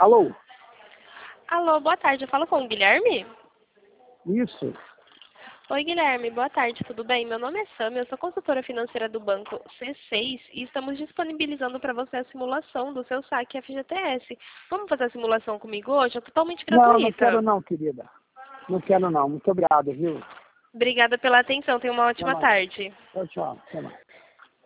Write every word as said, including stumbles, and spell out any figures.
Alô? Alô, boa tarde. Eu falo com o Guilherme? Isso. Oi, Guilherme. Boa tarde. Tudo bem? Meu nome é Sam. Eu sou consultora financeira do banco C seis e estamos disponibilizando para você a simulação do seu saque F G T S. Vamos fazer a simulação comigo hoje? É totalmente gratuita. Não, não quero não, querida. Não quero não. Muito obrigado, viu? Obrigada pela atenção. Tenha uma Até ótima mais. tarde. Tchau, tchau. Até mais.